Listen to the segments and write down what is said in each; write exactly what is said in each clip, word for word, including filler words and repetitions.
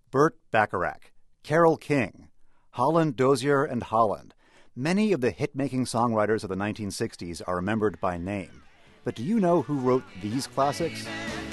Burt Bacharach, Carole King, Holland Dozier and Holland. Many of the hit-making songwriters of the nineteen sixties are remembered by name. But do you know who wrote these classics?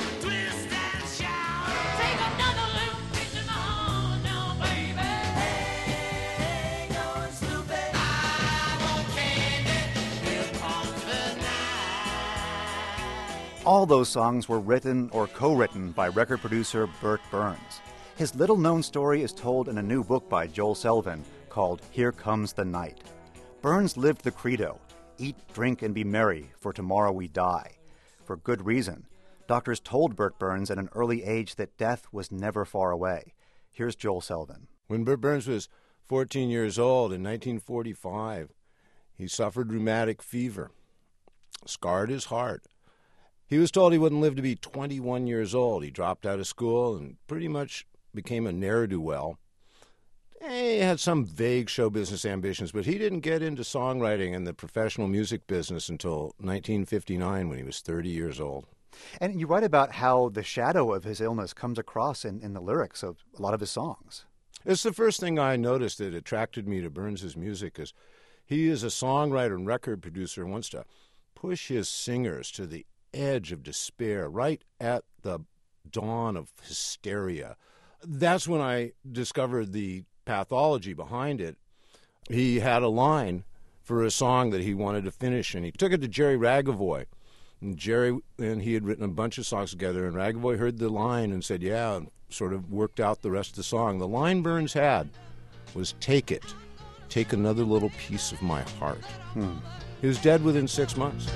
All those songs were written or co-written by record producer Burt Burns. His little-known story is told in a new book by Joel Selvin called Here Comes the Night. Burns lived the credo, eat, drink, and be merry, for tomorrow we die. For good reason. Doctors told Burt Burns at an early age that death was never far away. Here's Joel Selvin. When Burt Burns was fourteen years old in nineteen forty-five, he suffered rheumatic fever, scarred his heart. He was told he wouldn't live to be twenty-one years old. He dropped out of school and pretty much became a ne'er-do-well. He had some vague show business ambitions, but he didn't get into songwriting and the professional music business until nineteen fifty-nine when he was thirty years old. And you write about how the shadow of his illness comes across in, in the lyrics of a lot of his songs. It's the first thing I noticed that attracted me to Burns' music is he is a songwriter and record producer and wants to push his singers to the edge of despair, right at the dawn of hysteria. That's when I discovered the pathology behind it. He had a line for a song that he wanted to finish, and he took it to Jerry Ragavoy. And Jerry and he had written a bunch of songs together, and Ragavoy heard the line and said, yeah, and sort of worked out the rest of the song. The line Burns had was, take it, take another little piece of my heart. Hmm. He was dead within six months.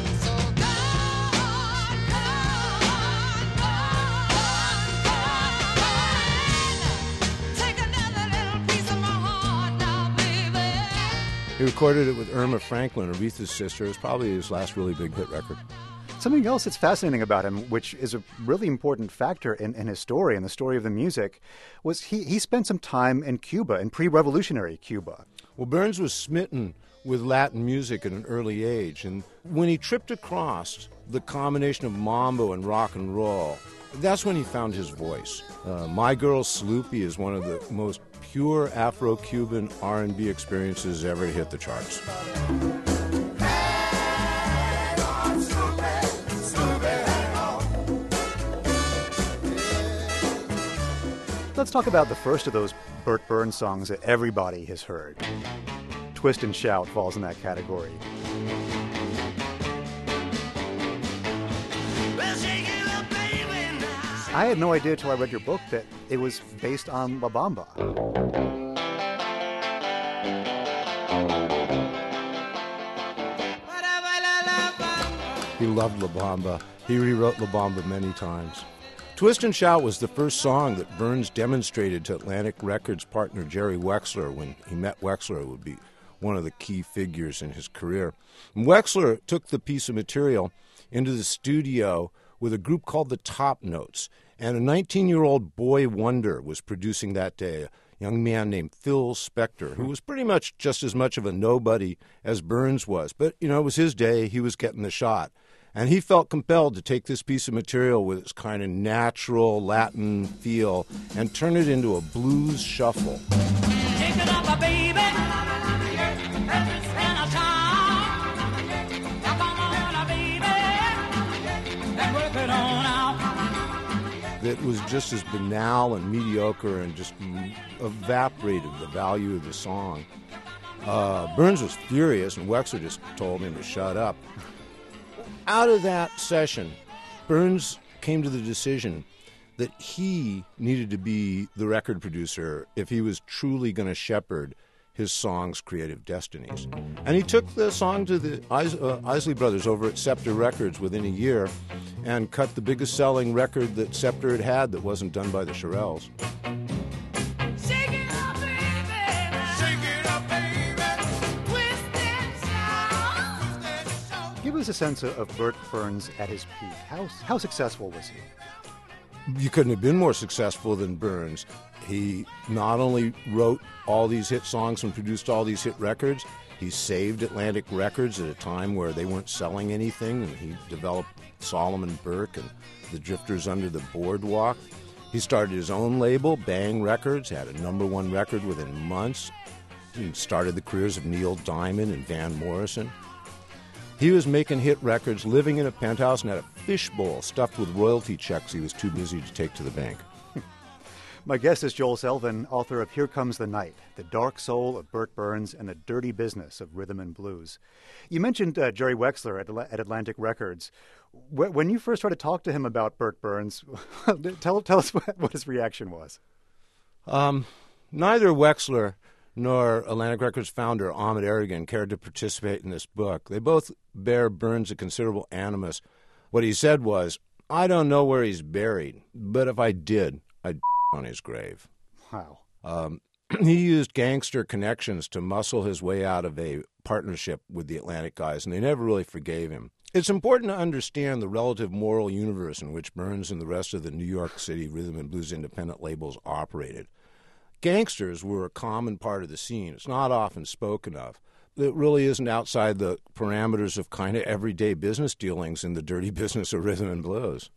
He recorded it with Irma Franklin, Aretha's sister. It was probably his last really big hit record. Something else that's fascinating about him, which is a really important factor in, in his story and the story of the music, was he, he spent some time in Cuba, in pre-revolutionary Cuba. Well, Burns was smitten with Latin music at an early age, and when he tripped across the combination of mambo and rock and roll, that's when he found his voice. Uh, My Girl Sloopy is one of the most pure Afro-Cuban R and B experiences ever to hit the charts. Let's talk about the first of those Burt Burns songs that everybody has heard. Twist and Shout falls in that category. I had no idea until I read your book that it was based on La Bamba. He loved La Bamba. He rewrote La Bamba many times. Twist and Shout was the first song that Burns demonstrated to Atlantic Records partner Jerry Wexler. When he met Wexler, it would be one of the key figures in his career. And Wexler took the piece of material into the studio with a group called the Top Notes. And a nineteen-year-old boy wonder was producing that day, a young man named Phil Spector, who was pretty much just as much of a nobody as Burns was. But, you know, it was his day. He was getting the shot. And he felt compelled to take this piece of material with its kind of natural Latin feel and turn it into a blues shuffle. Take it up, baby. That was just as banal and mediocre and just evaporated the value of the song. Uh, Burns was furious, and Wexler just told him to shut up. Out of that session, Burns came to the decision that he needed to be the record producer if he was truly going to shepherd his song's creative destinies. And he took the song to the Is- uh, Isley Brothers over at Scepter Records within a year and cut the biggest selling record that Scepter had had that wasn't done by the Shirelles. Shake it up, baby. Shake it up, baby. Twist and shout. Twist and shout. Give us a sense of, of Burt Burns at his peak. How, how successful was he? You couldn't have been more successful than Burns. He not only wrote all these hit songs and produced all these hit records, he saved Atlantic Records at a time where they weren't selling anything, and he developed Solomon Burke and the Drifters Under the Boardwalk. He started his own label, Bang Records, had a number one record within months. He started the careers of Neil Diamond and Van Morrison. He was making hit records, living in a penthouse, and had a fishbowl stuffed with royalty checks he was too busy to take to the bank. My guest is Joel Selvin, author of Here Comes the Night, The Dark Soul of Burt Burns and the Dirty Business of Rhythm and Blues. You mentioned uh, Jerry Wexler at, at Atlantic Records. Wh- when you first started to talk to him about Burt Burns, tell, tell us what, what his reaction was. Um, neither Wexler nor Atlantic Records founder Ahmet Ertegun cared to participate in this book. They both bear Burns a considerable animus. What he said was, I don't know where he's buried, but if I did, I'd on his grave. Wow. Um, he used gangster connections to muscle his way out of a partnership with the Atlantic guys, and they never really forgave him. It's important to understand the relative moral universe in which Burns and the rest of the New York City rhythm and blues independent labels operated. Gangsters were a common part of the scene. It's not often spoken of. It really isn't outside the parameters of kind of everyday business dealings in the dirty business of rhythm and blues.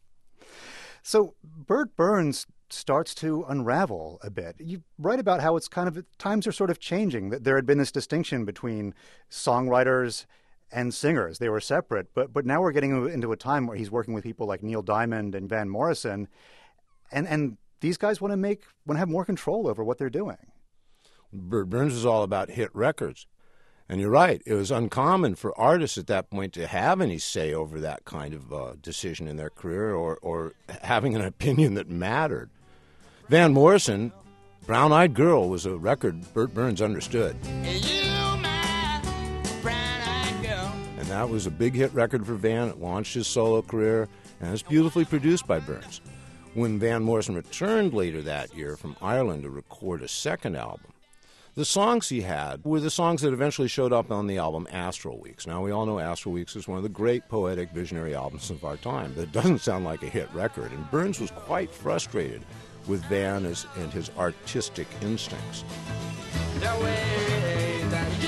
So Burt Burns starts to unravel a bit. You write about how it's kind of, times are sort of changing, that there had been this distinction between songwriters and singers. They were separate, but but now we're getting into a time where he's working with people like Neil Diamond and Van Morrison, and and these guys want to make, want to have more control over what they're doing. Burt Burns was all about hit records. And you're right, it was uncommon for artists at that point to have any say over that kind of uh, decision in their career or, or having an opinion that mattered. Van Morrison, Brown Eyed Girl, was a record Burt Burns understood. You, my brown-eyed girl. And that was a big hit record for Van. It launched his solo career, and it's beautifully produced by Burns. When Van Morrison returned later that year from Ireland to record a second album, the songs he had were the songs that eventually showed up on the album Astral Weeks. Now, we all know Astral Weeks is one of the great poetic visionary albums of our time, but it doesn't sound like a hit record, and Burns was quite frustrated with Van as, and his artistic instincts. The way that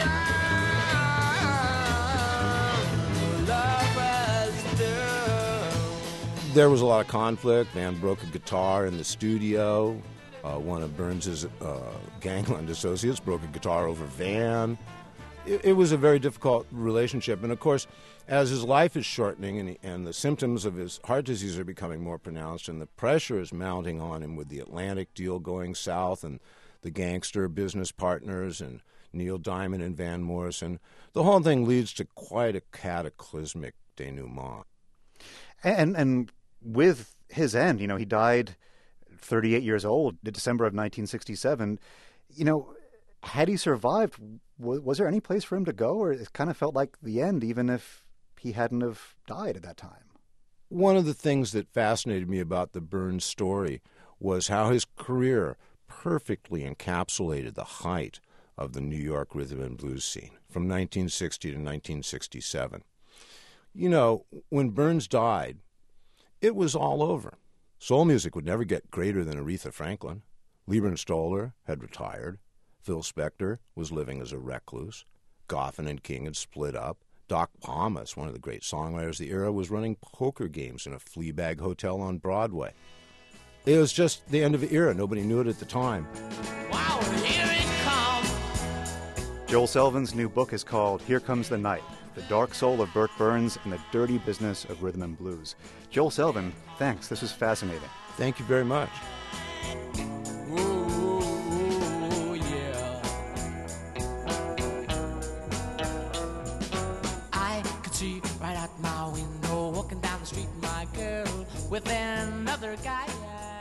young lovers do. There was a lot of conflict. Van broke a guitar in the studio. Uh, one of Burns's uh, gangland associates broke a guitar over Van. It, it was a very difficult relationship. And, of course, as his life is shortening and, he, and the symptoms of his heart disease are becoming more pronounced and the pressure is mounting on him with the Atlantic deal going south and the gangster business partners and Neil Diamond and Van Morrison, the whole thing leads to quite a cataclysmic denouement. And, and with his end, you know, he died thirty-eight years old, December of nineteen sixty-seven. You know, had he survived, was, was there any place for him to go? Or it kind of felt like the end, even if he hadn't have died at that time? One of the things that fascinated me about the Burns story was how his career perfectly encapsulated the height of the New York rhythm and blues scene from nineteen sixty to nineteen sixty-seven. You know, when Burns died, it was all over. Soul music would never get greater than Aretha Franklin. Lieber Stoller had retired. Phil Spector was living as a recluse. Goffin and King had split up. Doc Pomus, one of the great songwriters of the era, was running poker games in a Fleabag hotel on Broadway. It was just the end of the era. Nobody knew it at the time. Wow, here it comes. Joel Selvin's new book is called Here Comes the Night, The Dark Soul of Burt Burns and the Dirty Business of Rhythm and Blues. Joel Selvin, thanks. This was fascinating. Thank you very much. Ooh, yeah. I could see right out my window, walking down the street, my girl with another guy.